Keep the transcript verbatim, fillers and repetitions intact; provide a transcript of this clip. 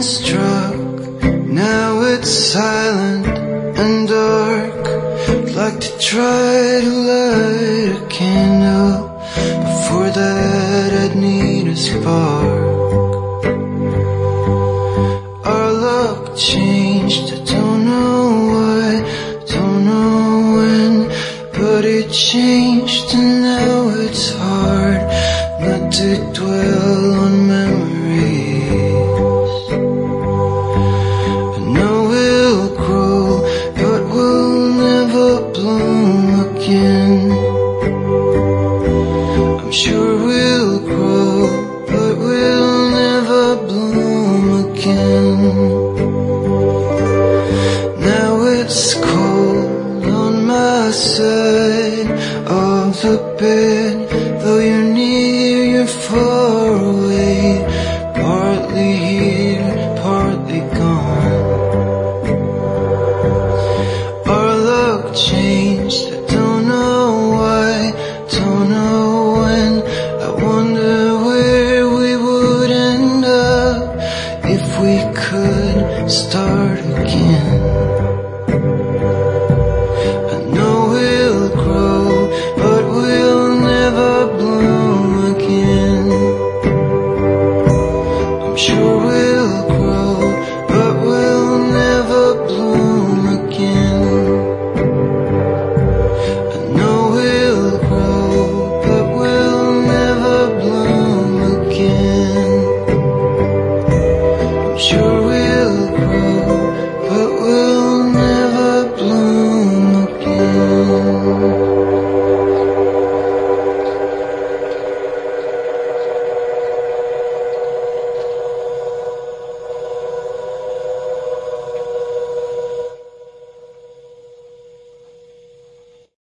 struck, now it's silent and dark. I'd like to try to light a candle, but for that I'd need a spark. Our luck changed, I don't know why, don't know when, but it changed and now it's hard not to dwell on memories. I know we'll grow, but we'll never bloom again. I'm sure we'll grow, but we'll never bloom again. Now it's cold on my side of the bed, though you're near, you're far away, partly here, partly gone. Our luck changed, I don't know why, don't know when. I wonder where we would end up if we could start again.